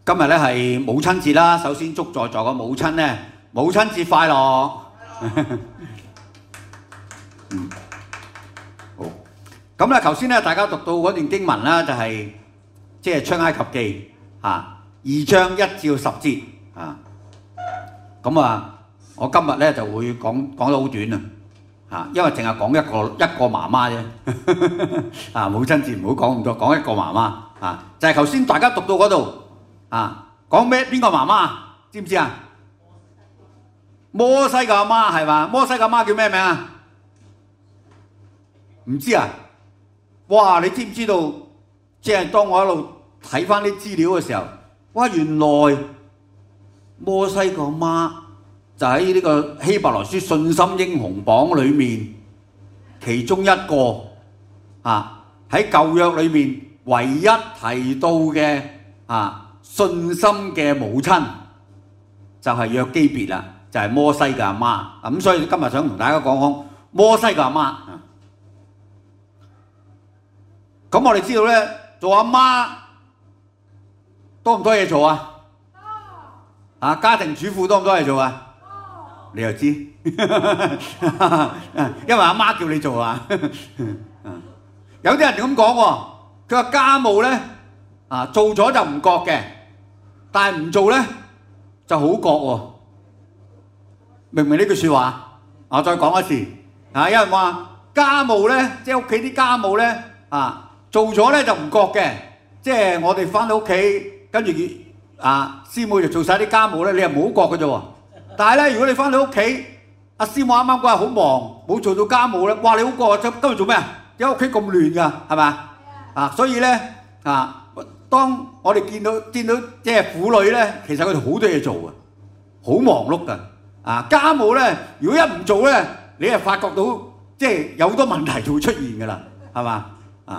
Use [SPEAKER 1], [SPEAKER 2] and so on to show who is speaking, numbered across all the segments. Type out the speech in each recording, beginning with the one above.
[SPEAKER 1] 今日咧係母親節啦，首先祝在座嘅母親咧母親節快樂。好。咁咧頭先咧大家讀到嗰段經文啦，就係即係出埃及記2章1至10節啊。咁啊，我今日咧就會講得好短啊，因為淨係講一個媽媽啫。母親節唔好講咁多，講一個媽媽啊，就係頭先大家讀到嗰度。講咩？邊個媽媽？知唔知啊？摩西嘅阿媽係嘛？摩西嘅阿媽叫咩名啊？唔知啊？哇！你知唔知道？即係當我一路睇翻啲資料嘅時候，哇！原來摩西嘅阿媽就喺呢個希伯來書信心英雄榜裏面其中一個喺舊約裏面唯一提到嘅信心嘅母親就係約基別啦，就係摩西嘅阿媽。咁所以今日想同大家講講摩西嘅阿媽。咁我哋知道咧，做阿媽多唔多嘢做啊？家庭主婦多唔多嘢做啊？你又知，因為阿媽叫你做啊。有啲人咁講喎，佢話家務咧做咗就唔覺嘅。但係唔做咧就好覺喎，明唔明呢句説話？我再講一次，有人話家務咧，即係屋企啲家務咧做咗咧就唔覺嘅，即係我哋翻到屋企跟住師母就做晒啲家務咧，你又冇覺嘅啫喎。但係咧，如果你翻到屋企，阿師母啱啱嗰日好忙，冇做到家務咧，哇！你好覺今日做咩啊？因為屋企咁亂㗎，係咪？所以咧當我哋見到即係婦女咧，其實佢哋好多嘢做啊，好忙碌噶。家務咧，如果一唔做咧，你係發覺到即係有好多問題就會出現噶啦，係嘛？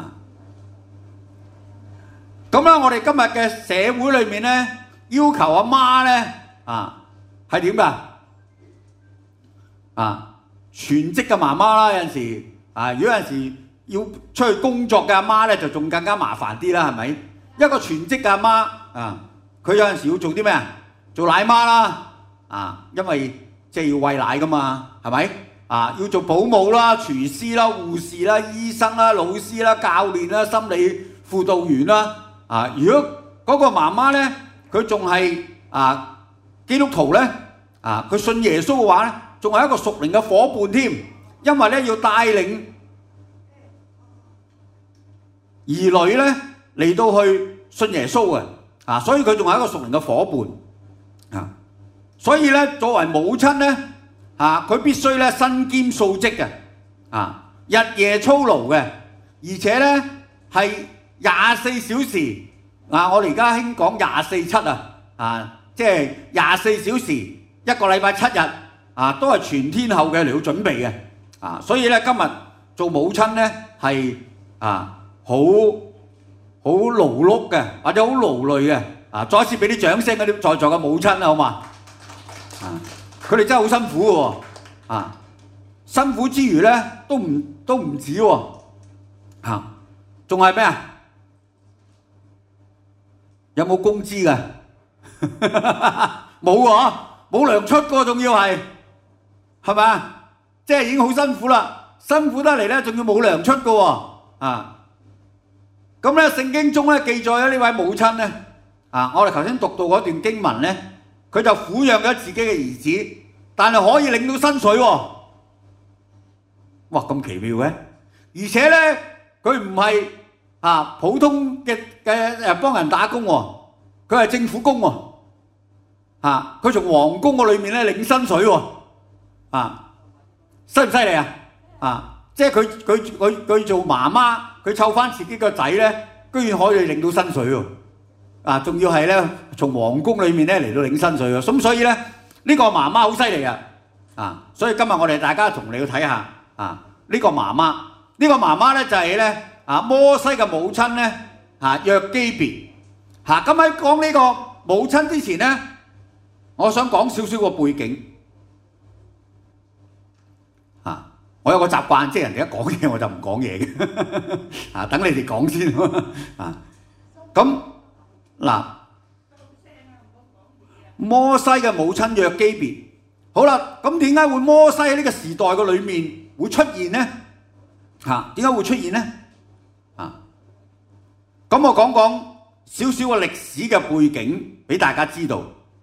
[SPEAKER 1] 咁咧，我哋今日嘅社會裏面咧，要求阿媽咧係點噶？全職嘅媽媽啦，有陣時如果有陣時要出去工作嘅阿媽咧，就仲更加麻煩啲啦，係咪？一個全職嘅阿媽佢有陣時要做啲咩啊？做奶媽啦，因為即係要餵奶噶嘛，係咪？要做保姆啦、廚師啦、護士啦、醫生啦、老師啦、教練啦、心理輔導員啦。如果嗰個媽媽咧，佢仲係基督徒咧，佢信耶穌嘅話咧，仲係一個屬靈嘅夥伴添，因為咧要帶領兒女咧嚟到去信耶穌嘅，所以佢仲係一個屬靈嘅夥伴，所以咧作為母親咧，佢必須咧身兼數職嘅，日夜操勞嘅，而且咧係24小時，我哋而家興講24/7即係24小時一個禮拜7日，都係全天候嘅嚟到準備嘅，所以咧今日做母親咧係好勞碌嘅，或者好勞累嘅，再一次俾啲掌聲嗰啲在座嘅母親啦，好嘛？佢哋真係好辛苦嘅喎，辛苦之餘咧都唔止喎，仲係咩啊？有冇工資㗎？冇喎，冇糧出嘅，仲要係咪啊？即係已經好辛苦啦，辛苦得嚟咧，仲要冇糧出嘅喎，咁咧，聖經中咧記載咗呢位母親咧，我哋頭先讀到嗰段經文咧，佢就撫養咗自己嘅兒子，但係可以領到薪水喎。哇，咁奇妙嘅！而且咧，佢唔係普通嘅幫人打工喎，佢係政府工喎。佢從皇宮個裏面咧領薪水喎。犀唔犀利啊？即係佢做媽媽，佢湊翻自己個仔咧，居然可以領到薪水喎！仲要係咧從皇宮裏面咧嚟到領薪水喎。咁所以咧呢個媽媽好犀利啊！所以今日我哋大家同你去睇下呢個媽媽，呢個媽媽咧就係咧摩西嘅母親咧約基別。咁喺講呢個母親之前咧，我想講少少個背景。我有個習慣，即係人哋一講嘢我就唔講嘢嘅，等你哋講先。咁嗱， 摩西嘅母親約基別。好啦，咁點解會摩西喺呢個時代嘅裏面會出現呢？點解會出現呢？咁我講講少少嘅歷史嘅背景俾大家知道。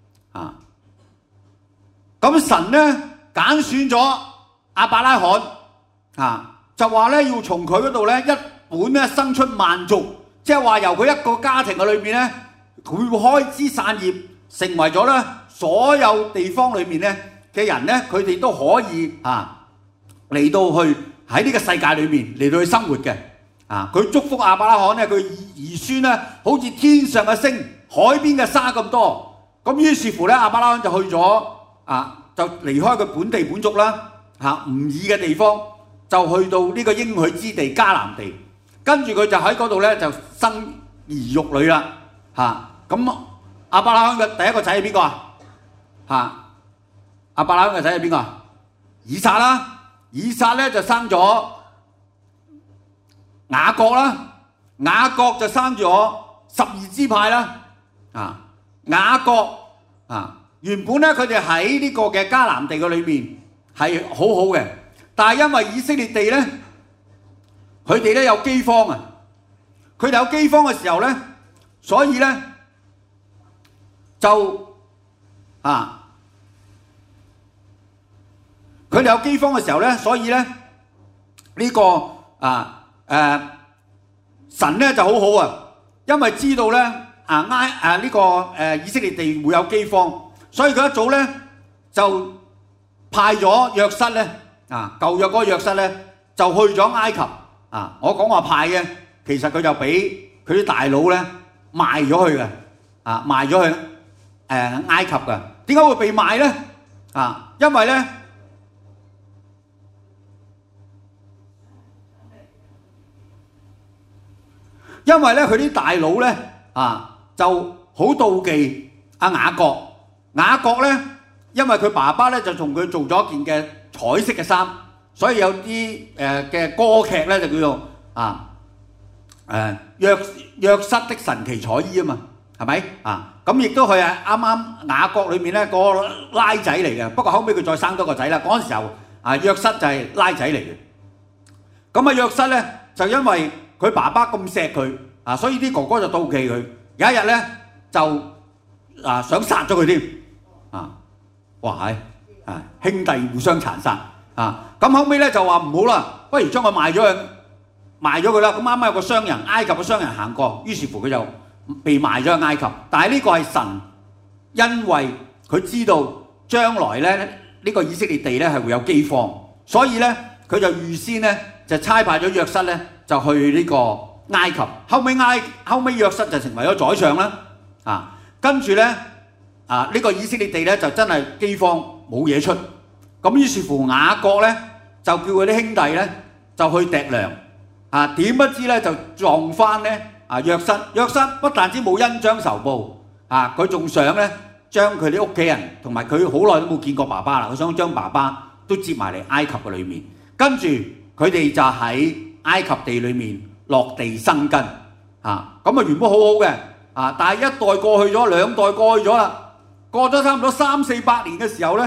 [SPEAKER 1] 咁神呢揀選咗亞伯拉罕，就話咧要從佢嗰度咧一本咧生出萬族，即係話由佢一個家庭嘅裏面咧，佢會開枝散葉，成為咗咧所有地方裏面咧嘅人咧，佢哋都可以嚟到去喺呢個世界裏面嚟到去生活嘅。佢祝福亞伯拉罕咧，佢兒孫咧好似天上嘅星、海邊嘅沙咁多。咁於是乎咧，亞伯拉罕就去咗就離開佢本地本族啦，吾爾嘅地方，就去到呢個應許之地迦南地。跟住佢就喺嗰度咧就生兒育女啦。咁亞伯拉罕嘅第一個仔係邊個啊？亞伯拉罕嘅仔係邊個啊？以撒啦，以撒咧就生咗雅各啦，雅各就生咗12支派啦。雅各原本咧佢哋喺呢個嘅迦南地嘅裏面係好好嘅，但係因為以色列地咧，佢哋咧有饑荒啊，佢哋有饑荒嘅時候咧，所以咧就佢哋有饑荒嘅時候咧，所以咧呢個神咧就好好啊，因為知道咧呢個以色列地會有饑荒，所以佢一早咧就派咗約瑟咧舊約嗰個約瑟咧就去咗埃及。我講話派嘅，其實佢就俾佢啲大佬咧賣咗去嘅，賣咗去埃及嘅。點解會被賣咧？因為咧。因為咧佢啲大佬咧就好妒忌雅各。雅各咧，因為佢爸爸咧就同佢做咗一件嘅彩色嘅衫，所以有啲嘅歌劇咧就叫做約瑟的神奇彩衣啊嘛，係咪？咁亦都佢係啱啱雅各裏面咧個拉仔嚟嘅，不過後尾佢再生多個仔啦。嗰陣時候約瑟就係拉仔嚟嘅。咁約瑟咧就因為佢爸爸咁錫佢所以啲哥哥就妒忌佢。有一日咧就想殺咗佢添哇兄弟互相殘殺咁後尾咧就話唔好啦，不如將佢賣咗佢啦。咁啱啱有個商人，埃及嘅商人行過，於是乎佢就被賣咗去埃及。但係呢個係神，因為佢知道將來咧呢個以色列地咧係會有饑荒，所以咧佢就預先咧就差派咗約瑟咧就去呢個埃及。後尾約瑟就成為咗宰相啦。跟住咧呢個以色列地咧就真係饑荒冇嘢出。咁於是乎雅各咧就叫佢啲兄弟咧就去糴糧。點不知咧就撞翻咧約瑟。約瑟不但止冇恩將仇報，佢仲想咧將佢啲屋企人同埋佢好耐都冇見過爸爸啦，佢想將爸爸都接埋嚟埃及嘅裏面。跟住佢哋就喺埃及地裏面落地生根。咁原本好好嘅，但係一代過去咗，兩代過去咗啦，過咗差唔多300-400年嘅時候咧，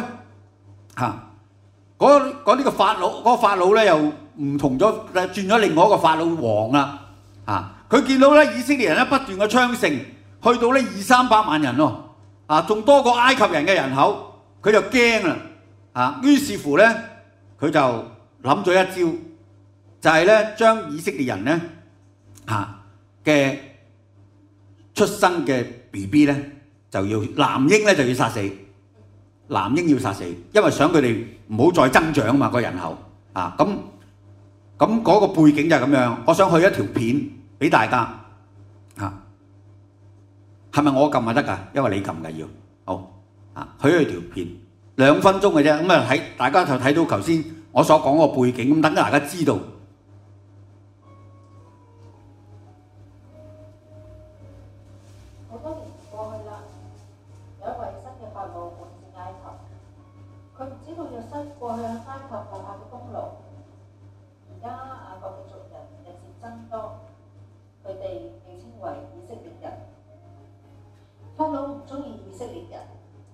[SPEAKER 1] 嗰呢個法老咧又唔同咗，轉咗另外一個法老王啦。佢見到咧以色列人咧不斷嘅昌盛，去到咧200-300萬人喎，仲多過埃及人嘅人口，佢就驚啦。於是乎咧，佢就諗咗一招，就係咧將以色列人咧嘅出生嘅 BB 咧就要男嬰咧就要殺死，男嬰要殺死，因為想佢哋唔好再增長嘛個人口。咁嗰個背景就係咁樣。我想去一條片俾大家係咪我撳就得㗎？因為你撳㗎要好去一條片2分鐘嘅啫。咁大家就睇到頭先我所講個背景，咁等大家知道。
[SPEAKER 2] 好多年過去啦，有一位新嘅法老管治埃及，佢唔知道約瑟過去喺埃及留下嘅功勞。而家雅各嘅族人日漸增多，佢哋被稱為以色列人。法老唔中意以色列人，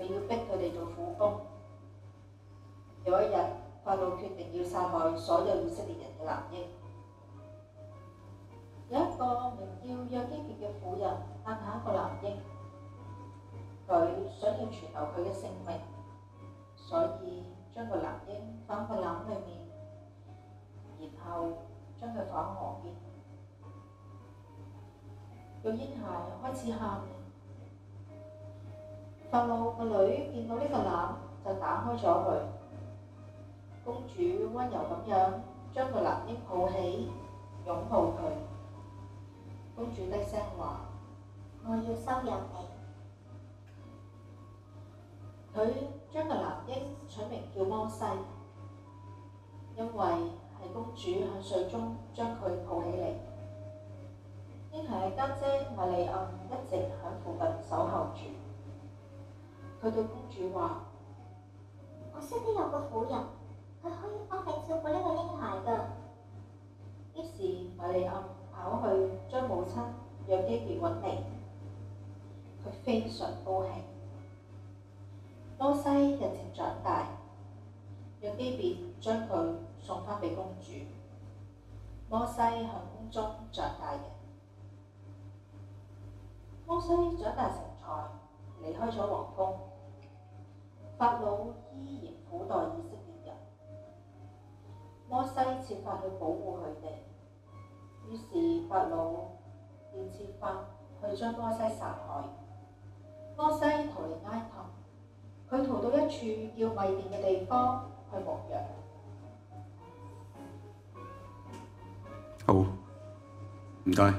[SPEAKER 2] 要逼佢哋做苦工。有一日，法老決定要殺害所有以色列人嘅男嬰。有一個名叫約基別嘅婦人誕下一個男嬰，佢想要存留佢嘅性命，所以將個男嬰放喺個籃裏面，然後將佢放喺河邊。個嬰孩開始喊，法老個女見到呢個籃就打開咗佢。公主溫柔咁樣將個男嬰抱起，擁抱佢。公主低聲話：我要收養你。佢將個男嬰取名叫摩西，因為係公主喺睡中將佢抱起嚟。嬰孩嘅家姐米利暗一直喺附近守候住。佢對公主話：我識得有個婦人，佢可以幫你照顧呢個嬰孩㗎。於是米利暗跑去將母親約基別揾嚟，佢非常高興。摩西日漸長大，約基別將佢送返俾公主。摩西喺宮中長大嘅。摩西長大成才，離開咗皇宮。法老依然苦待以色列人。摩西設法去保護佢哋，於是法老便設法去將摩西殺害。摩西逃離埃及，佢逃到一處叫米甸嘅地方去牧羊。
[SPEAKER 1] 好，唔該。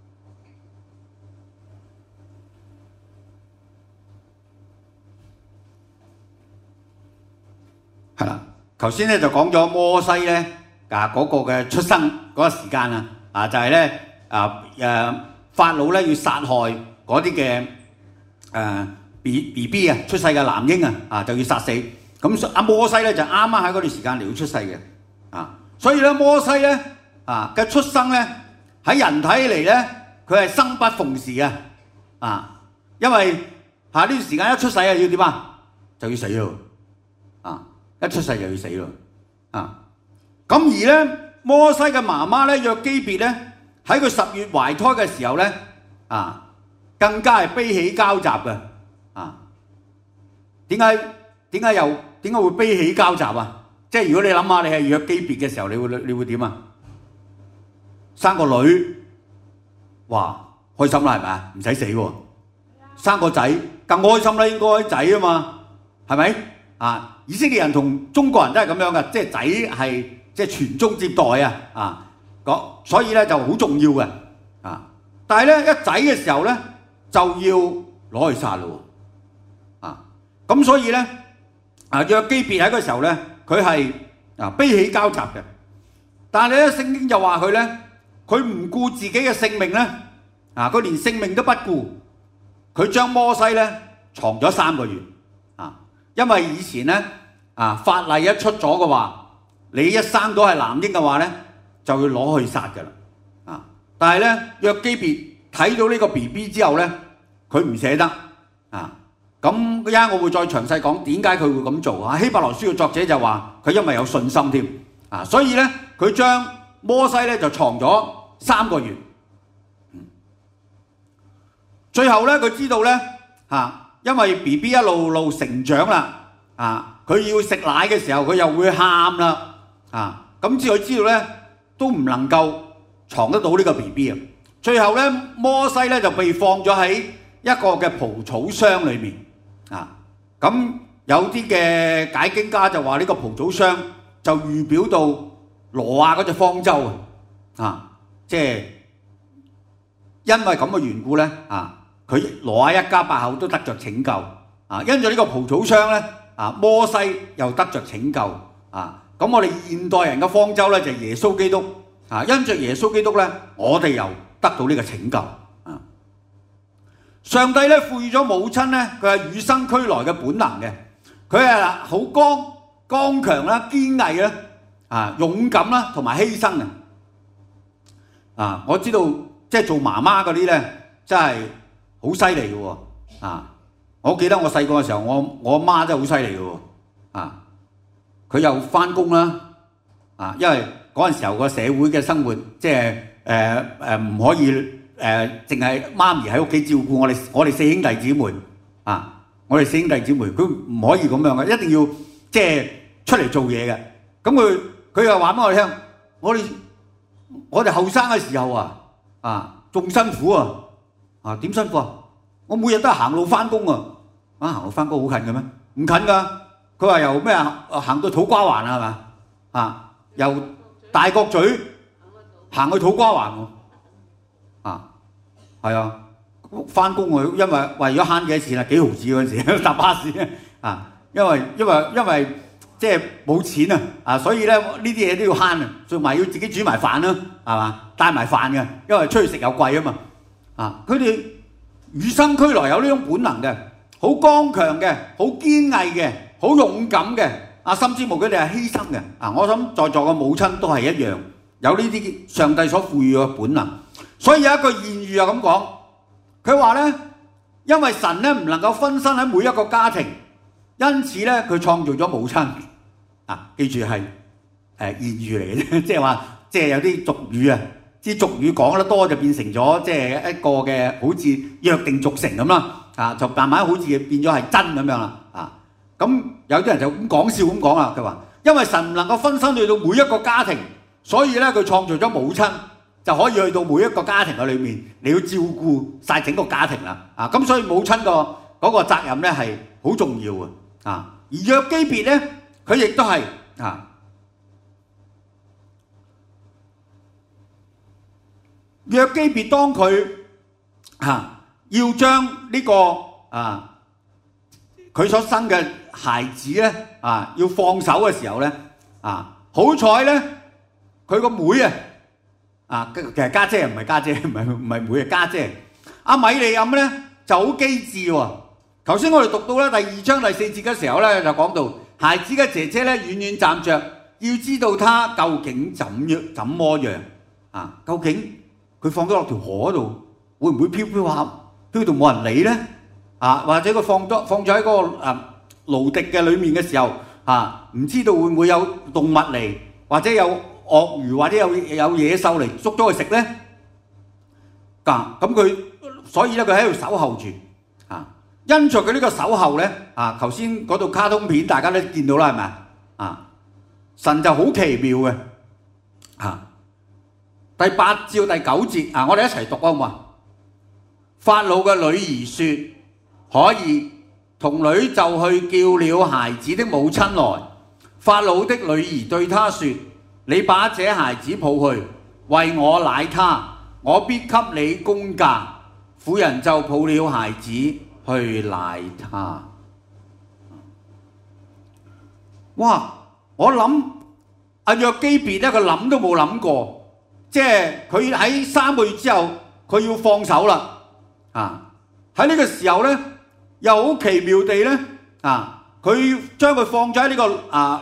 [SPEAKER 1] 係啦，頭先咧就講咗摩西咧嗰個嘅出生嗰個時間啊，就係咧法老咧要殺害嗰啲嘅BB 啊，出世嘅男嬰啊就要殺死。咁摩西咧就啱啱喺嗰段時間嚟到出世嘅啊，所以咧摩西咧嘅出生咧喺人睇嚟咧佢係生不逢時啊，因為呢段時間一出世啊要點啊，就要死咯啊！一出世就要死咯咁而咧摩西嘅媽媽咧約基別咧喺佢10月懷胎嘅時候咧更加係悲喜交集嘅點解會悲喜交集啊？即係如果你諗下你係約基別嘅時候，你會點啊？生個女，哇開心啦係咪啊？唔使死喎，生個仔更開心啦，應該仔啊嘛，係咪以色列人同中國人都係咁樣嘅，即係仔係即係傳宗接代所以咧就好重要嘅但係咧一仔嘅時候咧就要攞去殺咯咁所以咧約基別喺嗰個時候咧佢係悲喜交集嘅，但係咧聖經就話佢咧佢唔顧自己嘅性命咧佢連性命都不顧，佢將摩西咧藏咗3個月因為以前咧法例一出咗嘅話，你一生到係男嬰嘅話咧，就要攞去殺㗎啦但係咧約基別睇到呢個 BB 之後咧，佢唔捨得咁一陣我會再詳細講點解佢會咁做希伯來書嘅作者就話佢因為有信心添所以咧佢將摩西咧就藏咗3個月最後咧佢知道咧因為 BB 一路成長啦佢要食奶嘅時候佢又會喊啦咁佢知道咧都唔能夠藏得到呢個 BB 最後咧摩西咧就被放咗喺一個嘅蒲草箱裏面咁有啲嘅解經家就話呢個蒲草箱就預表到挪亞嗰隻方舟即係因為咁嘅緣故咧佢挪亞一家8口都得着拯救因住呢個蒲草箱咧摩西又得着拯救咁我哋現代人嘅方舟咧就係耶穌基督因着耶穌基督咧我哋又得到呢個拯救上帝咧賦予咗母親咧佢係與生俱來嘅本能嘅，佢係好剛強啦、堅毅啦、勇敢啦同埋犧牲我知道即係做媽媽嗰啲咧真係好犀利嘅喎我記得我細個嘅時候，我阿媽真係好犀利嘅喎，啊，佢又翻工啦，啊，因為嗰陣時候個社會嘅生活即係唔可以淨係媽咪喺屋企照顧我哋四兄弟姊妹，啊，我哋四兄弟姊妹，佢唔可以咁樣嘅，一定要即係出嚟做嘢嘅。咁佢又話俾我哋聽，我哋後生嘅時候啊仲辛苦啊點辛苦啊？我每日都係行路翻工啊！行路翻工好近嘅咩？唔近㗎。佢話由咩行到土瓜灣啊，係嘛？由大角咀行去土瓜灣喎。係啊，翻工因為為咗慳幾多錢啊，幾毫子嗰陣時搭巴士啊，因為即係冇錢啊，所以咧呢啲嘢都要慳啊，仲埋要自己煮埋飯啦，係嘛？帶埋飯嘅，因為出去食又貴啊嘛。佢哋與生俱來有呢種本能嘅，好剛強嘅，好堅毅嘅，好勇敢嘅，甚至乎佢哋係犧牲嘅。我諗在座嘅母親都係一樣，有呢啲上帝所賦予嘅本能。所以有一個諺語又咁講，佢話咧，因為神咧唔能夠分身喺每一個家庭，因此咧佢創造咗母親。記住係諺語嚟嘅，即係話即係有啲俗語啊。啲俗語講得多就變成咗即係一個嘅好似約定俗成咁啦，就慢慢好似變咗係真咁樣啦，咁有啲人就咁講笑咁講啦，佢話因為神唔能夠分身去到每一個家庭，所以咧佢創造咗母親就可以去到每一個家庭嘅裏面，你要照顧晒整個家庭啦，咁所以母親嗰個責任咧係好重要嘅，而約基別咧佢亦都係約基別當佢要將呢個佢所生嘅孩子咧要放手嘅時候咧好彩咧佢個妹其實家姐唔係家姐，唔係妹係家姐，阿米利暗咧就好機智喎。頭先我哋讀到咧第2章第4節嘅時候咧就講到孩子嘅姐姐咧遠遠站着，要知道他究竟怎麼樣究竟佢放咗落條河度，會唔會飄下飄到冇人理咧？或者佢放咗喺嗰個蘆荻嘅裏面嘅時候，唔知道會唔會有動物嚟，或者有鱷魚，或者有野獸嚟捉咗佢食咧？咁佢所以咧佢喺度守候住因着佢呢個守候咧頭先嗰度卡通片大家都見到啦，係咪神就好奇妙嘅第8至第9節我哋一齊讀好唔好啊？法老嘅女兒說：可以，童女就去叫了孩子的母親來。法老的女兒對他說：你把這孩子抱去，為我奶他，我必給你工價。婦人就抱了孩子去奶他。哇！我諗約基別咧，佢諗都冇諗過。即係佢喺3個月之後，佢要放手啦。喺呢個時候咧，又好奇妙地咧，佢將佢放咗喺呢個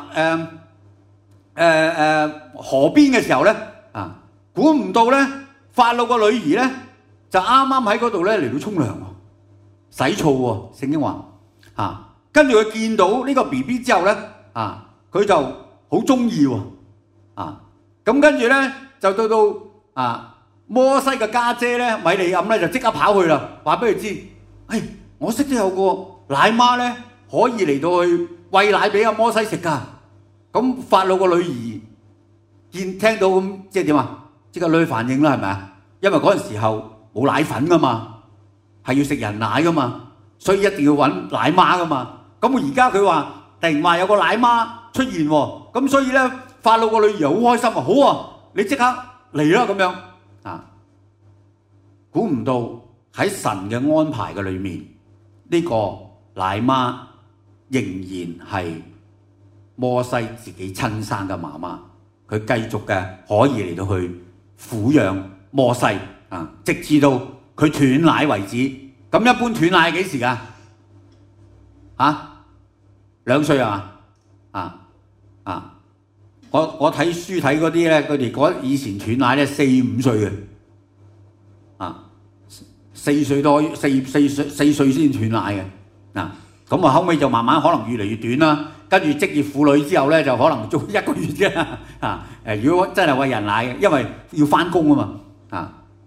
[SPEAKER 1] 河邊嘅時候咧，估唔到咧，法老個女兒咧就啱啱喺嗰度咧嚟到沖涼喎，洗澡喎。聖經話跟住佢見到呢個 BB 之後咧，佢就好中意喎。咁跟住咧。就到摩西嘅家姐咧，米利暗咧就即刻跑去啦，話俾佢知，我識得有個奶媽咧，可以嚟到去餵奶俾阿摩西食㗎。咁法老個女兒聽到咁，即係點啊？即刻女反應啦，係咪啊？因為嗰陣時候冇奶粉㗎嘛，係要食人奶㗎嘛，所以一定要揾奶媽㗎嘛。咁而家佢話突然話有個奶媽出現喎，咁所以咧法老個女兒好開心啊，好啊！你即刻嚟啦咁樣估唔到喺神嘅安排嘅裏面，呢個奶媽仍然係摩西自己親生嘅媽媽，佢繼續嘅可以嚟到去撫養摩西直至到佢斷奶為止。咁一般斷奶係幾時㗎？2歲係嘛？我睇書睇嗰啲咧，佢哋以前斷奶咧4、5歲嘅，4歲多4歲先斷奶嘅， 咁後尾就慢慢可能越嚟越短啦。跟住職業婦女之後咧，就可能做1個月啫。如果真係餵人奶嘅，因為要翻工啊嘛。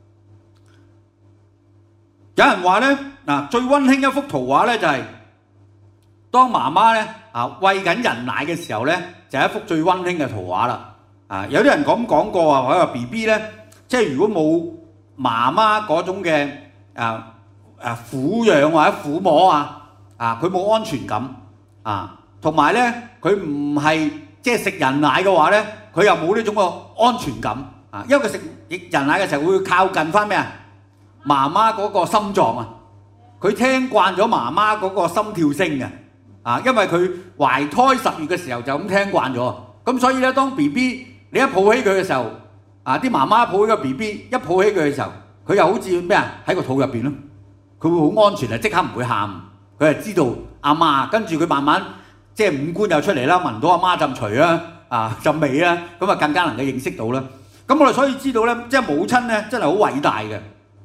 [SPEAKER 1] 有人話咧，最溫馨一幅圖畫咧就係、當媽媽咧餵緊人奶嘅時候咧，就係一幅最溫馨嘅圖畫啦。有啲人講過啊，話 BB 咧，即係如果冇媽媽嗰種嘅撫養或者撫摸佢冇安全感同埋咧佢唔係即係食人奶嘅話咧，佢又冇呢種嘅安全感因為佢食人奶嘅時候會靠近翻咩媽媽嗰個心臟佢聽慣咗媽媽嗰個心跳聲嘅因為佢懷胎10月嘅時候就咁聽慣咗，咁所以咧當 BB 你一抱起佢嘅時候啲媽媽抱起個 BB 一抱起佢嘅時候，佢又好似咩喺個肚入邊咯，佢會好安全即刻唔會喊，佢係知道阿媽，跟住佢慢慢即係五官又出嚟啦，聞到阿媽陣除啦陣味啦，咁更加能夠認識到啦。咁我哋所以知道咧，即係母親咧真係好偉大嘅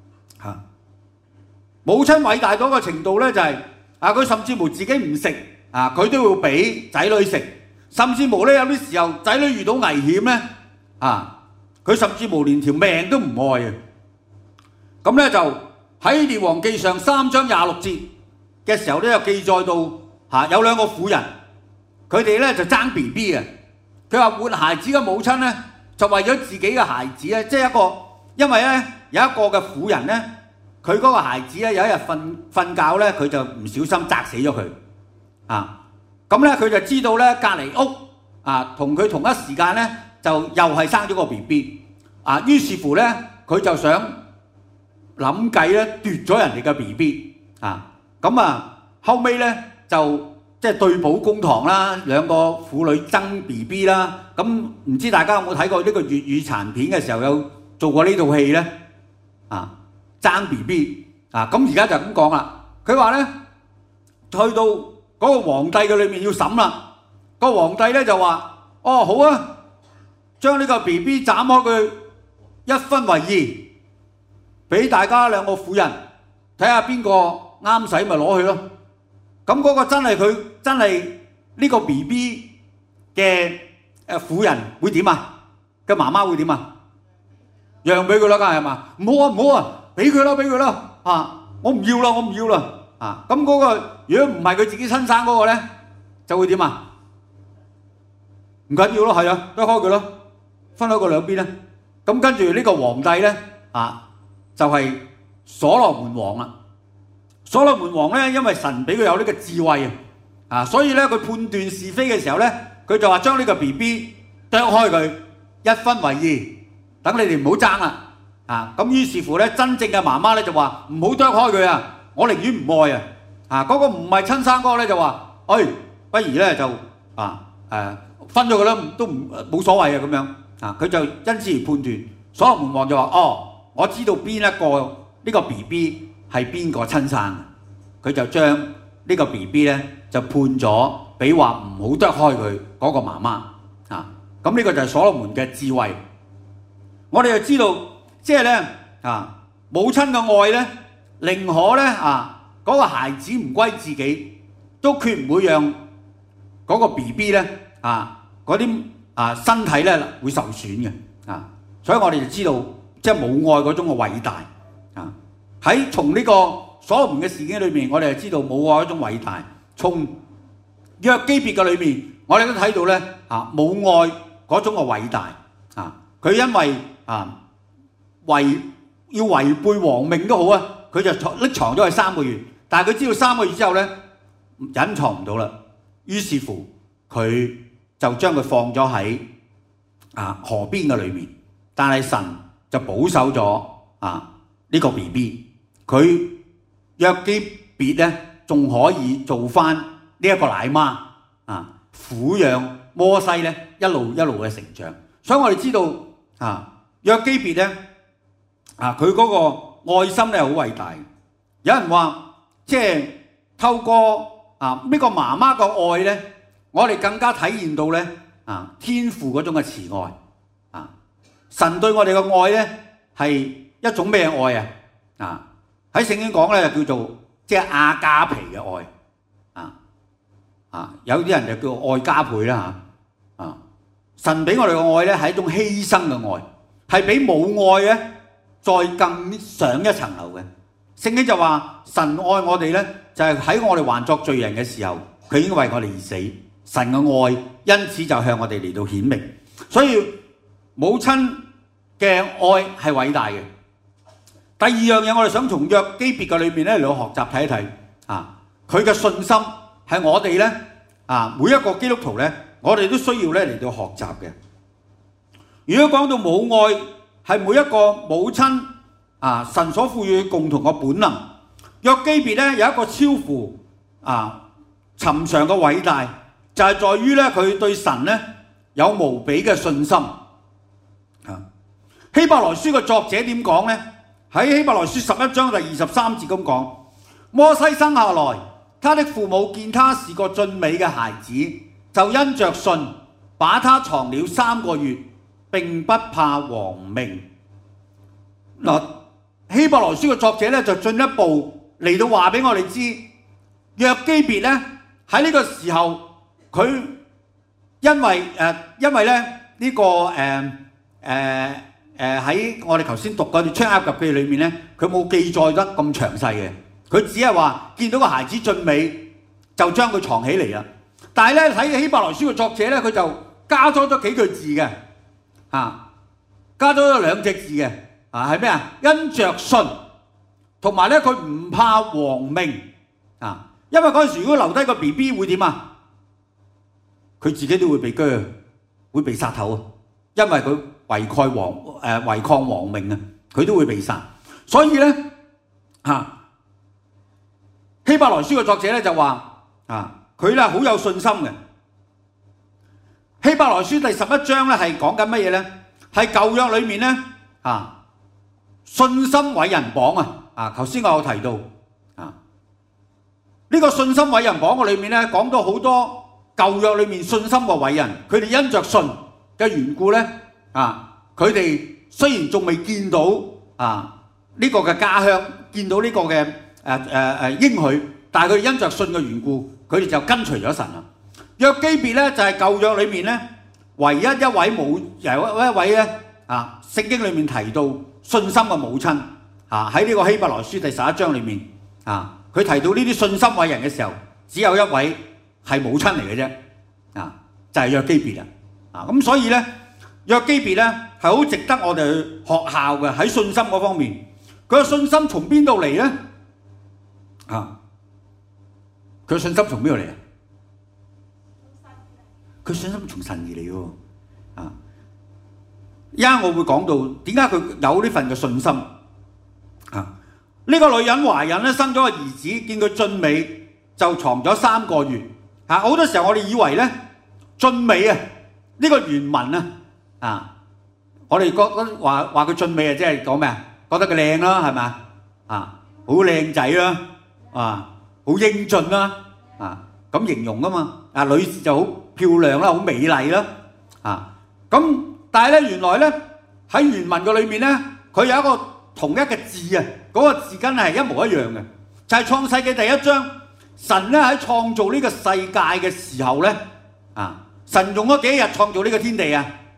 [SPEAKER 1] 母親偉大到一個程度咧，就係佢甚至乎自己唔食佢都要俾仔女食，甚至乎咧有啲時候仔女遇到危險咧佢甚至乎連條命都唔愛咁咧就喺列王記上3章26節嘅時候咧，有記載到有2個婦人，佢哋咧就爭 BB 嘅。佢話活孩子嘅母親咧就為咗自己嘅孩子咧，即係因為咧有一個嘅婦人咧，佢嗰個孩子咧有一日瞓覺咧，佢就唔小心砸死咗佢咁咧佢就知道咧隔離屋同佢同一時間咧就又係生咗個 BB 於是乎咧佢就想諗計咧奪咗人哋嘅 BB 後尾咧就即係對簿公堂啦，2個婦女爭 BB 啦。咁唔知大家有冇睇過呢個粵語殘片嘅時候有做過呢套戲咧爭 BB 咁而家就咁講啦。佢話咧去到嗰個皇帝嘅裏面要審啦，個皇帝咧就話好將呢個 BB 斬開佢1分為2，俾大家2個婦人睇下邊個啱使咪攞去咯。咁嗰個真係呢個 BB 嘅婦人會點嘅媽媽會點讓俾佢啦，梗係嘛？唔好俾佢啦我唔要啦咁嗰個如果唔係佢自己親生嗰個咧，就會點唔緊要咯，係剁開佢咯，分開佢兩邊咧。咁跟住呢個皇帝咧就係所羅門王啦。所羅門王咧，因為神俾佢有呢個智慧所以咧佢判斷是非嘅時候咧，佢就話將呢個 BB 剁開佢1分為2，等你哋唔好爭啦咁於是乎咧，真正嘅媽媽咧就話唔好剁開佢我寧願唔愛嗰個唔係親生嗰個咧就話不如咧就分咗佢啦，都冇所謂咁樣佢就因此而判斷。所羅門王就話我知道邊一個呢個 BB 係邊個親生，佢就將呢個 BB 咧就判咗俾話唔好剁開佢嗰個媽媽咁呢個就係所羅門嘅智慧。我哋就知道即係咧母親嘅愛咧，寧可咧嗰個孩子唔歸自己，都決唔會讓嗰個 BB 咧嗰啲身體咧會受損嘅所以我哋就知道即係母愛嗰種嘅偉大喺從呢個所羅門嘅事件裏面，我哋就知道母愛嗰種偉大。從約基別嘅裏面，我哋都睇到咧母愛嗰種嘅偉大佢因為要違背王命都好佢就匿藏咗佢3個月，但係佢知道3個月之後咧隱藏唔到啦，於是乎佢就將佢放咗喺河邊嘅裏面，但係神就保守咗呢個 BB。佢約基別咧仲可以做翻呢一個奶媽撫養摩西咧一路嘅成長。所以我哋知道約基別咧佢嗰個愛心咧好偉大。有人話即係透過呢個媽媽嘅愛咧，我哋更加體現到咧天父嗰種嘅慈愛神對我哋嘅愛咧係一種咩愛喺聖經講咧叫做即係亞加皮嘅愛有啲人就叫愛加倍啦嚇。神俾我哋嘅愛咧係一種犧牲嘅愛，係比冇愛咧再更上一層樓嘅。聖經就話神愛我哋咧，就係喺我哋還作罪人嘅時候，佢已經為我哋而死。神嘅愛因此就向我哋嚟到顯明。所以母親嘅愛係偉大嘅。第二樣嘢，我哋想從約基別嘅裏面咧嚟到學習睇一睇佢嘅信心係我哋咧每一個基督徒咧，我哋都需要咧嚟到學習嘅。如果講到母愛係每一個母親神所賦予共同嘅本能，約基別咧有一個超乎尋常嘅偉大，就係在於咧佢對神咧有無比嘅信心。希伯來書嘅作者點講呢？喺希伯來書11章第23節咁講：摩西生下來，他的父母見他是個俊美嘅孩子，就因着信把他藏了3個月，並不怕王命。希伯來書嘅作者咧就進一步嚟到話俾我哋知，約基別咧喺呢個時候，佢因為咧呢個喺我哋頭先讀嗰段出埃及記裏面咧，佢冇記載得咁詳細嘅，佢只係話見到個孩子俊美，就將佢藏起嚟啦。但係咧喺希伯來書嘅作者咧，佢就加咗幾句字嘅，加咗2隻字嘅，係咩啊？因着信，同埋咧佢唔怕王命，因為嗰陣時如果留低個 BB 會點啊？佢自己都會被鋸，會被殺頭啊！因為佢違抗王命啊，佢都會被殺。所以咧希伯來書嘅作者咧就話佢咧好有信心嘅。希伯來書第11章咧係講緊乜嘢咧？係舊約裏面咧信心偉人榜頭先我有提到呢個信心偉人榜嘅裏面咧講到好多舊約裏面信心嘅偉人，佢哋因着信嘅緣故咧佢哋雖然仲未見到呢個嘅家鄉，見到呢個嘅應許，但係佢哋因着信嘅緣故，佢哋就跟隨咗神啦。約基別咧就係舊約裏面咧唯一一位咧聖經裏面提到信心嘅母親喺呢個希伯來書第11章裏面佢提到呢啲信心偉人嘅時候，只有一位係母親嚟嘅啫，就係約基別啦。咁所以咧約基別咧係好值得我哋去學效嘅，喺信心嗰方面。佢嘅信心從邊度嚟咧？佢嘅信心從邊度嚟啊？佢信心從神而嚟喎。而家我會講到點解佢有呢份嘅信心。呢個女人懷孕咧，生咗個兒子，見佢俊美，就藏咗3個月。好多時候我哋以為咧俊美呢個原文我哋覺得話佢俊美即係講咩啊？覺得佢靚啦，係咪好靚仔啦，好英俊啦，咁形容噶嘛。女士就好漂亮啦，好美麗啦，咁但係咧原來咧喺原文嘅裏面咧，佢有一個同一個字嗰個字根係一模一樣嘅，就係創世記第1章，神咧喺創造呢個世界嘅時候咧，神用咗幾日創造呢個天地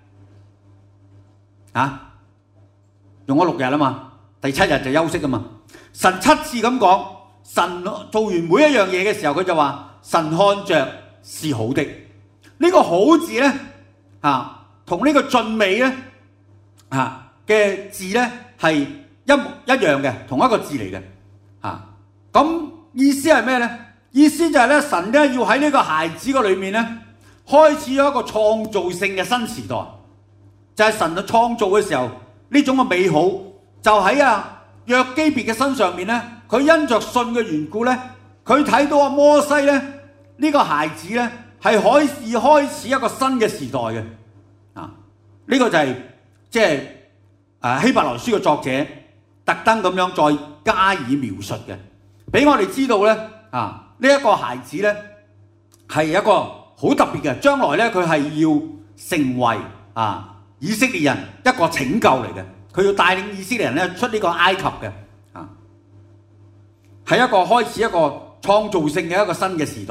[SPEAKER 1] 用咗6日啊嘛，第7日就休息啊嘛。神7次咁講，神做完每一樣嘢嘅時候，佢就話神看着是好的。呢個好字咧同呢個俊美咧嘅字咧係一模一樣嘅，同一個字嚟嘅。咁意思係咩咧？意思就係咧神咧要喺呢個孩子個裏面咧開始咗一個創造性嘅新時代，就係神嘅創造嘅時候呢種嘅美好，就喺約基別嘅身上面咧，佢因着信嘅緣故咧，佢睇到摩西咧呢個孩子咧係可以開始一個新嘅時代嘅。呢個就係即係希伯來書嘅作者特登咁樣再加以描述嘅，俾我哋知道咧呢一個孩子咧係一個好特別嘅，將來咧佢係要成為以色列人一個拯救嚟嘅，佢要帶領以色列人咧出呢個埃及嘅，係一個開始一個創造性嘅一個新嘅時代。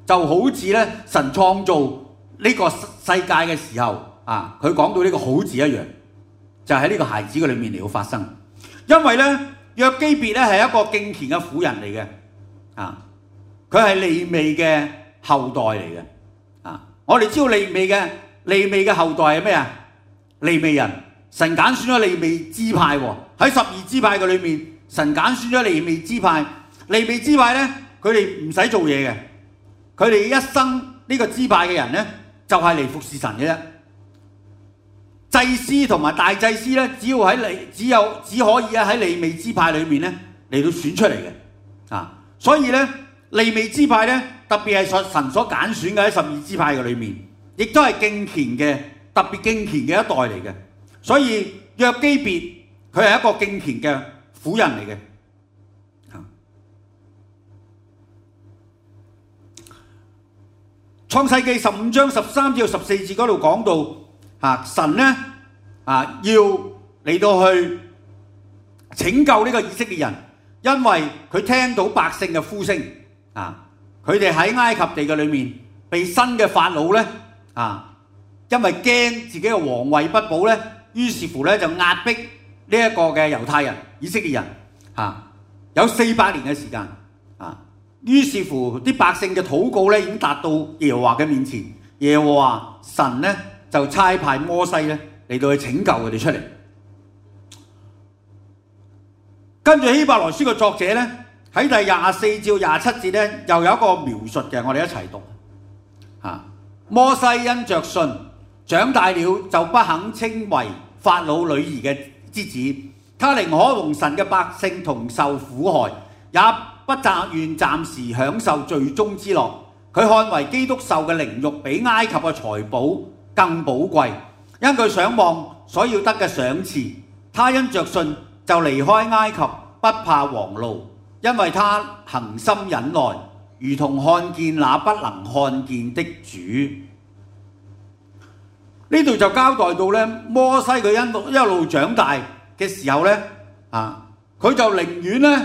[SPEAKER 1] 就好似咧神創造呢個世界嘅時候啊，佢講到呢個好字一樣，就喺呢個孩子嘅裏面嚟到發生。因為咧約基別咧係一個敬虔嘅婦人嚟嘅啊，佢係利未嘅後代嚟嘅啊。我哋知道利未嘅後代係咩啊？利未人，神揀選咗利未支派喎，喺12支派嘅裏面，神揀選咗利未支派。利未支派咧，佢哋唔使做嘢嘅，佢哋一生呢個支派嘅人咧，就係嚟服侍神嘅啫。祭司同埋大祭司咧，只可以喺利未支派裏面咧嚟到選出嚟嘅啊。所以咧利未支派咧，特別係神所揀選嘅喺12支派嘅裏面，亦都係敬虔嘅，特別敬虔嘅一代嚟嘅。所以約基別佢係一個敬虔嘅婦人嚟嘅。創世記15章13至14節嗰度講到神咧要嚟到去拯救呢個以色列人，因為佢聽到百姓嘅呼聲佢哋喺埃及地嘅裏面被新嘅法老咧因為驚自己嘅皇位不保咧，於是乎咧就壓迫呢一個嘅猶太人、以色列人有400年嘅時間於是乎啲百姓嘅禱告咧已經達到耶和華嘅面前，耶和華神咧就差派摩西咧嚟到去拯救佢哋出嚟。跟住希伯來書嘅作者咧喺第24至27節咧又有一個描述嘅，我哋一齊讀摩西因着信長大了，就不肯稱為法老女兒嘅之子，他寧可同神嘅百姓同受苦害，也不願暫時享受罪中之樂。佢看為基督受嘅凌辱比埃及嘅財寶更寶貴，因佢想望所要得嘅賞賜。他因着信就離開埃及，不怕王怒，因為他恒心忍耐，如同看見那不能看見的主。呢度就交代到咧，摩西佢一路長大嘅時候咧佢就寧願咧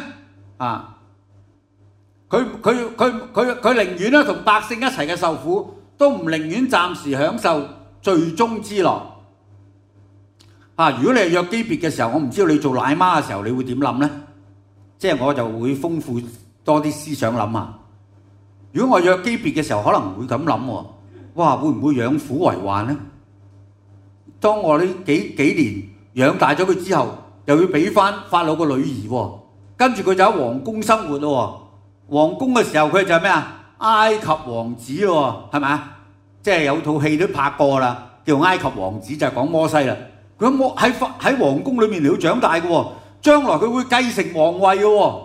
[SPEAKER 1] 佢寧願咧同百姓一齊嘅受苦，都唔寧願暫時享受罪中之樂如果你係約基別嘅時候，我唔知道你做奶媽嘅時候你會點諗呢？即係我就會豐富多啲思想諗下。如果我約基別嘅時候，可能會咁諗喎，哇，會唔會養虎為患呢？當我呢幾年養大咗佢之後，又要俾翻法老個女兒喎，跟住佢就喺皇宮生活咯。皇宮嘅時候佢就係咩啊？埃及王子咯，係咪啊？即係有套戲都拍過啦，叫《埃及王子》，就係講摩西啦。佢喺皇宮裏面嚟到長大嘅喎，將來佢會繼承皇位嘅喎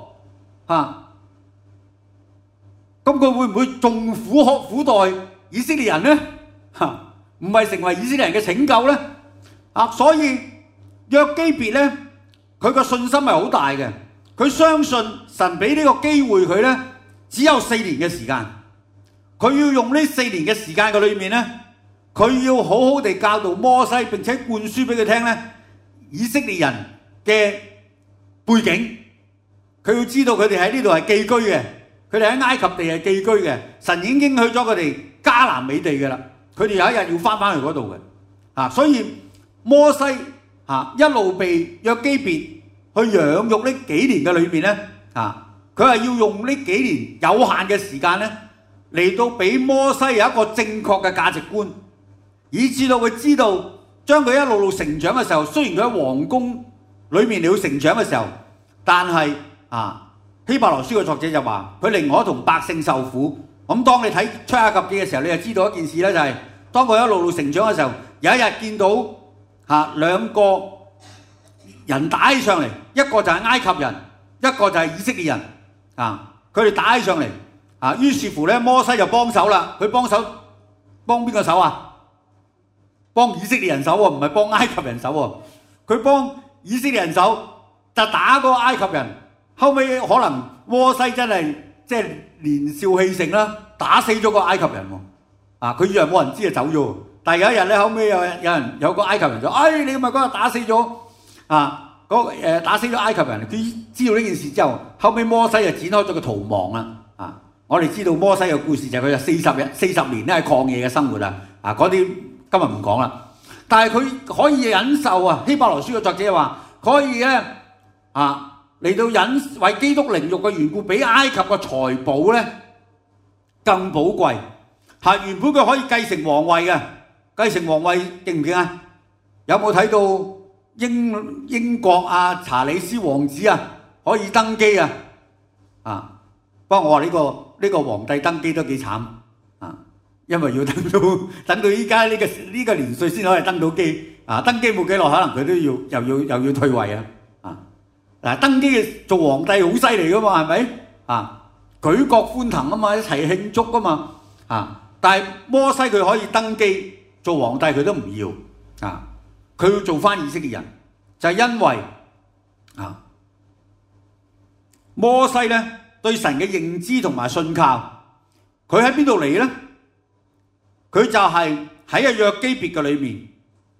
[SPEAKER 1] 咁佢會唔會仲苦待以色列人呢？唔係成為以色列人嘅拯救呢？所以約基別呢，佢個信心係好大嘅。佢相信神俾呢個機會佢呢，只有4年嘅時間。佢要用呢4年嘅時間嘅裏面呢，佢要好好地教導摩西，並且灌輸俾佢聽呢以色列人嘅背景。佢要知道佢哋喺呢度係寄居嘅，佢哋喺埃及地係寄居嘅。神已經應許咗佢哋迦南美地嘅啦，佢哋有一日要翻返去嗰度嘅。所以摩西一路被約基別去養育呢幾年嘅裏面呢，佢係要用呢幾年有限嘅時間呢，嚟到俾摩西有一個正確嘅價值觀，以至到佢知道將佢一路成長嘅時候，雖然佢喺皇宮裏面嚟到成長嘅時候，但係希伯來書嘅作者就話佢寧可同百姓受苦。咁當你睇出埃及記嘅時候，你就知道一件事咧，就係當佢一路成長嘅時候，有一日見到兩個人打起上嚟，一個就係埃及人，一個就係以色列人佢哋打起上嚟於是乎咧，摩西就幫手啦。佢幫邊個手啊？幫以色列人手喎，唔係幫埃及人手喎。佢幫以色列人手就打嗰個埃及人。後尾可能摩西真係即係年少氣盛啦，打死咗個埃及人喎。佢以為冇人知就走咗。但係有一日咧，後尾有個埃及人就你咪嗰日打死咗打死咗埃及人。佢知道呢件事之後，後尾摩西就展開咗個逃亡啦。 我哋知道摩西嘅故事就係佢有40年咧喺曠野嘅生活嗰啲今日唔講啦。但係佢可以忍受啊，希伯來書嘅作者話可以咧嚟到為基督凌辱嘅緣故，比埃及嘅財寶咧更寶貴。原本佢可以繼承皇位嘅，繼承皇位勁唔勁啊？有冇睇到英國查理斯王子可以登基不過我話呢個皇帝登基都幾慘因為要等到依家呢個年歲先可以登到基登基冇幾耐，可能佢都又要退位登基做皇帝好犀利噶嘛，係咪舉國歡騰啊嘛，一齊慶祝噶嘛但係摩西佢可以登基做皇帝，佢都唔要佢要做翻以色列人，就係因為摩西咧對神嘅認知同埋信靠，佢喺邊度嚟呢？佢就係喺約基別嘅裏面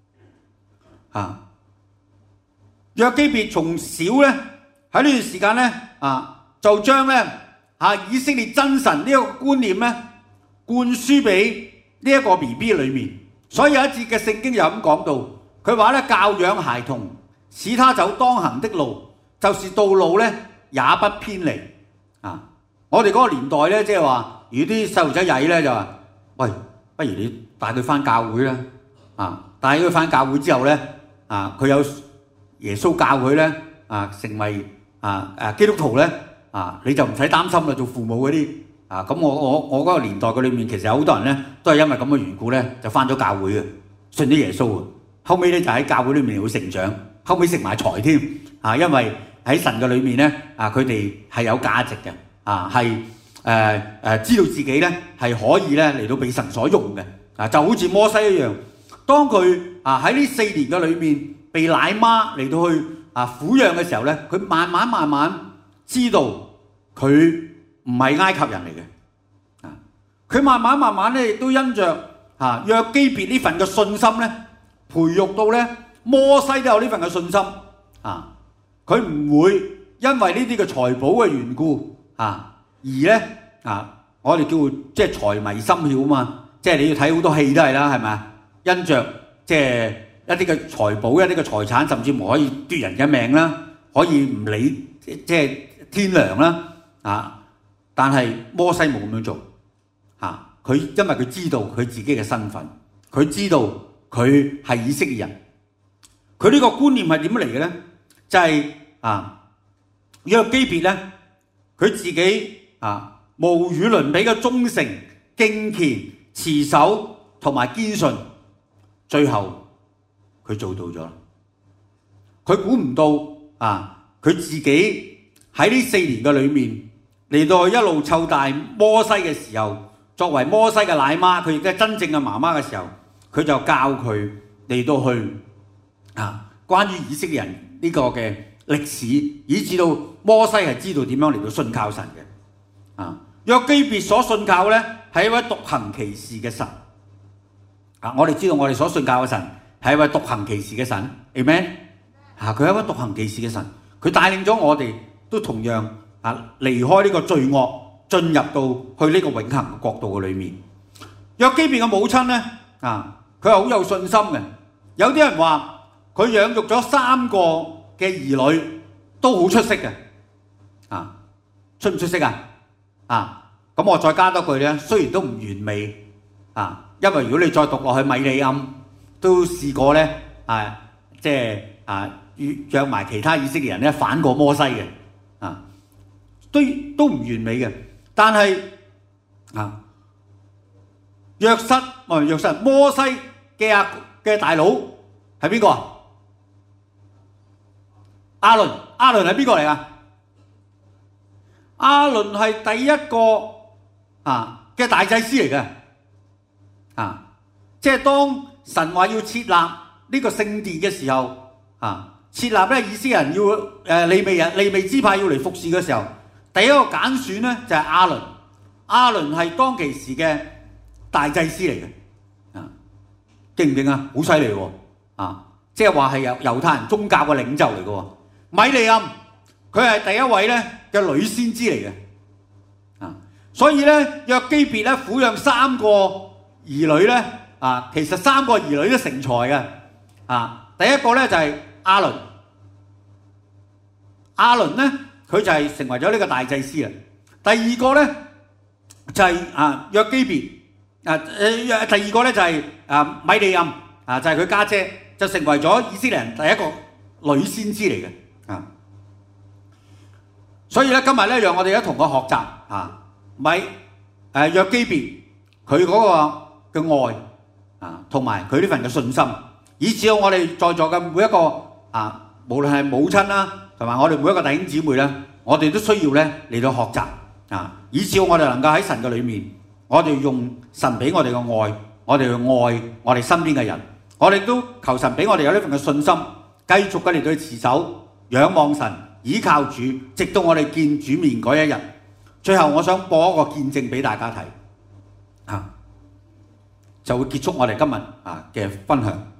[SPEAKER 1] 約基別從小咧喺呢段時間咧就將咧以色列真神呢個觀念咧灌輸俾呢一個 BB 裏面。所以有一節嘅聖經又咁講到，佢話咧教養孩童，使他走當行的路，就是道路咧也不偏離我哋嗰個年代咧，即係話如果啲細路仔曳咧就話，喂，不如你帶佢翻教會啦帶佢翻教會之後咧佢有耶穌教佢咧成為基督徒咧你就唔使擔心啦，做父母嗰啲咁我嗰個年代嘅裏面，其實有好多人咧都係因為咁嘅緣故咧就翻咗教會嘅，信咗耶穌後尾咧就喺教會裏面會成長，後尾食埋財添因為喺神嘅裏面咧佢哋係有價值嘅係知道自己咧係可以咧嚟到被神所用嘅就好似摩西一樣，當佢喺呢4年嘅裏面被奶媽嚟到去撫養嘅時候咧，佢慢慢知道佢唔係埃及人嚟嘅佢慢慢咧亦都因着約基別呢份嘅信心咧，培育到咧摩西都有呢份嘅信心佢唔會因為呢啲嘅財寶嘅緣故而咧我哋叫即係財迷心竅啊嘛，即係你要睇好多戲都係啦，係咪因着即係一啲嘅財寶、一啲嘅財產，甚至乎可以奪人嘅命啦，可以唔理即係天良啦但係摩西冇咁樣做佢因為佢知道佢自己嘅身份，佢知道佢係以色列人，佢呢個觀念係點嚟嘅咧？就係約基別咧，佢自己無與倫比嘅忠誠、敬虔、持守同埋堅信，最後佢做到咗。佢估唔到佢自己喺呢4年嘅裏面嚟到一路湊大摩西嘅時候，作為摩西嘅奶媽，佢亦都係真正嘅媽媽嘅時候，佢就教佢嚟到去關於以色列人呢個嘅歷史，以至到摩西係知道點樣嚟到信靠神嘅約基別所信靠咧係一位獨行奇事嘅神我哋知道我哋所信靠嘅神係一位獨行奇事嘅神 Amen 佢係一位獨行奇事嘅神，佢帶領咗我哋都同樣離開呢個罪惡，進入到去呢個永恆嘅國度嘅裏面。約基別嘅母親咧佢係好有信心嘅，有啲人話佢養育咗3個嘅兒女都好出色嘅出唔出色咁我再加多句咧，雖然都唔完美因為如果你再讀落去，米利暗都試過咧即係約埋其他以色列人咧反過摩西嘅都唔完美嘅。但係摩西嘅大佬係邊個亞倫係邊個嚟啊？亞倫係第一個嘅大祭司嚟嘅即係當神話要設立呢個聖殿嘅時候設立咧以色列人要利未支派要嚟服侍嘅時候，第一個揀選咧就係亞倫。亞倫係當其時嘅大祭司嚟嘅勁唔勁啊？好犀利喎即係話係猶太人宗教嘅領袖嚟嘅米利暗佢係第一位咧嘅女先知嚟嘅所以咧，約基別咧撫養3個兒女咧，其實3個兒女都成才嘅。第一個咧就係亞倫，亞倫咧佢就係成為咗呢個大祭司啦。第二個咧就係約基別，第二個咧就係米利暗，就係佢家姐，就成為咗以色列人第一個女先知嚟嘅。所以咧今日咧，讓我哋一同去學習約基別佢嗰個嘅愛同埋佢呢份嘅信心，以至我哋在座嘅每一個無論係母親啦，同埋我哋每一個弟兄姊妹咧，我哋都需要咧嚟到學習以至我哋能夠喺神嘅裏面，我哋用神俾我哋嘅愛，我哋去愛我哋身邊嘅人，我哋都求神俾我哋有呢份嘅信心，繼續嘅嚟到去持守仰望神，倚靠主，直到我哋見主面嗰一日。最後我想播一個見證俾大家睇，就會結束我哋今日嘅分享。